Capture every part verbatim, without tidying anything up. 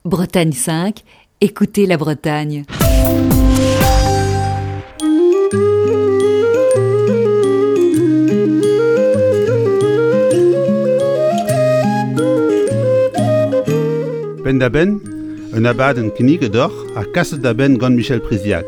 Bretagne cinq, écoutez la Bretagne. Ben da ben, un abad en knigedor a kaset da ben gant Michel Priziac.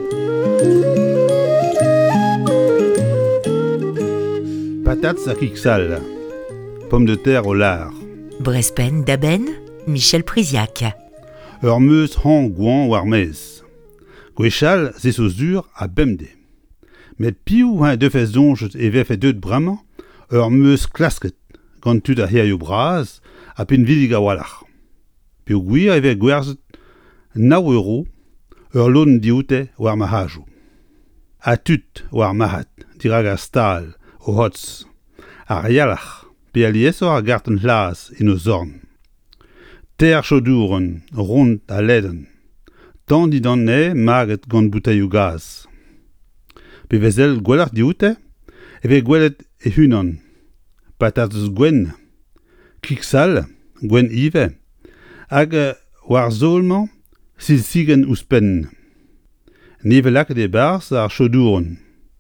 Patates a kiksal, pommes de terre au lard. Brespen da ben, Michel Priziac. Ur meus han gouan war mez. Gwechal ze sos dur a bemde. Met piou ha deufez donjet e vefe deud bremañ, ur meus klasket, gant tud a heio braz, a pin vidig a walach. Piou gwir eve gwerzet naw euro, ur lon dioute war mahajou. A tut war mahat, dirag a stal, o hotz, a rialach, pe aliesor a garten las in o zorn. Ter chodouren, rond a leden, tan didan ne maget gant boutaillou gaz. Pe vezel gwellart dioute, eve gwellet e hunan, patates gwen, kiksal, gwen ive, hag war zolman, sil sigen ouspen. Neve lak de bars ar chodouren.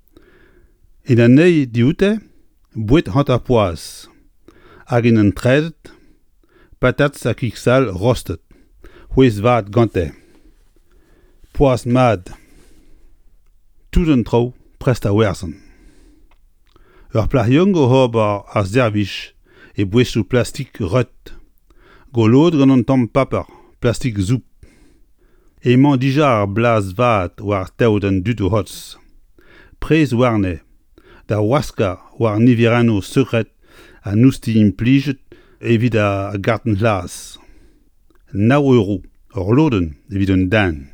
En an nei dioute, bouet hant a poaz, hag en an tredet, patates a kiksal rostet, houez vat gante. Poaz mad, tout an trao prest a werzan. Ur plariong o hober ar zervich e bouezhou plastik rut, golod gant an tamm papar, plastik zoup. Emañ dija ar blaz vat war taout an dut o hotz. Prez warne, da waska war nivirano sekret a nousti implijet evit a garten las. Naw euro, ur loden evit un dan.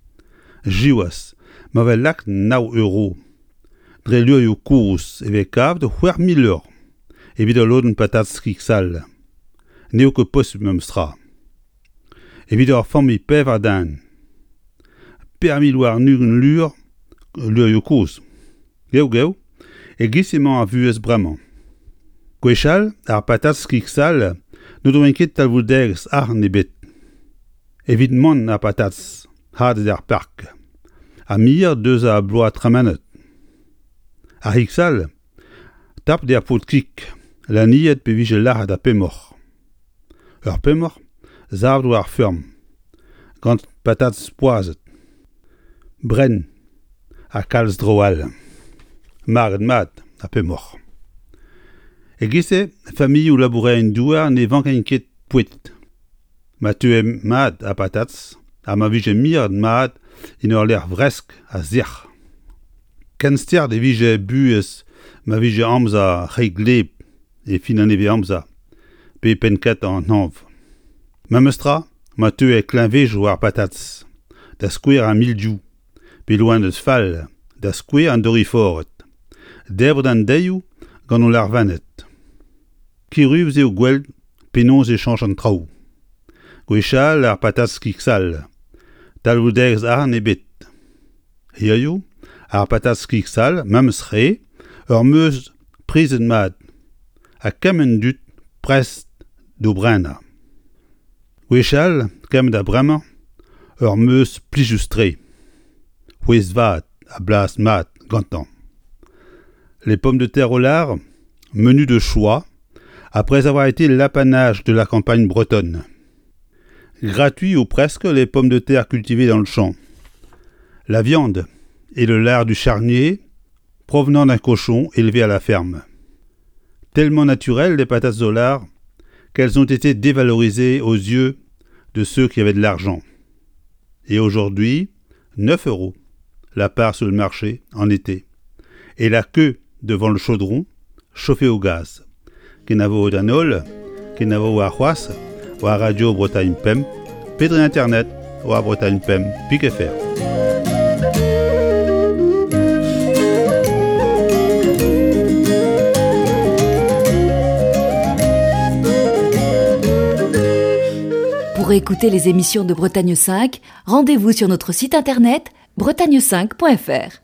Jiwas, ma vel lak naw euro. Dre lurioù kourous eve kav de c'hwer mil eur, evit ur loden patates kiksal. Neo ket posib mem stra. Evit ur fammi pev a dan. Per mil war nugen lur, lurioù kouz. Geu geu, e gisemañ a vuez bremañ. Gwechal, ar patates kiksal, nou do enket talvoudegz ar nebet. Evit man ar patates, hadet ar park. A mir deus a bloa tramanet. Ar kiksal, tap de ar pot kik, la niet pe vije lahat a pemor. Ur pemor, zav do ar ferm, gant patates poazet. Bren, a kalz droal. Marget mat, a pemor. E gise, famille ou labouret en douar ne vank en ket pouet. Ma tue mat a patates, a ma vije mir mat in ur ler vresk a zirch. Kenstier de vije buez ma vije amza reigleb e fin an eve amza, pe penket an anv. Ma meustra, ma tue klinvej war patates, da skouer a mildiou, pe loin deus fall, da skouer an doriforet. Debret an deioù gant o larvanet. Kiruv eo gweld penaos e chanj an traoù. Gwechal ar patates kiksal, talvoudegz ar nebet. Hiaio, ar patates kiksal, memes re, ur meus prizet mat, a kemen dut prest do brena. Gwechal, kem da bremañ, ur meus plijus tre. Houez vat a blas mat gantan. Les pommes de terre au lard, menu de choix, après avoir été l'apanage de la campagne bretonne. Gratuit ou presque les pommes de terre cultivées dans le champ. La viande et le lard du charnier, provenant d'un cochon élevé à la ferme. Tellement naturelles les patates au lard, qu'elles ont été dévalorisées aux yeux de ceux qui avaient de l'argent. Et aujourd'hui, neuf euros, la part sur le marché en été. Et la queue devant le chaudron, chauffé au gaz. Kenavo danol, kenavo a c'hoaz, ou a radio Bretagne Pem, pedre internet, ou a Bretagne Pem, pique fer. Pour écouter les émissions de Bretagne cinq, rendez-vous sur notre site internet bretagne cinq point f r.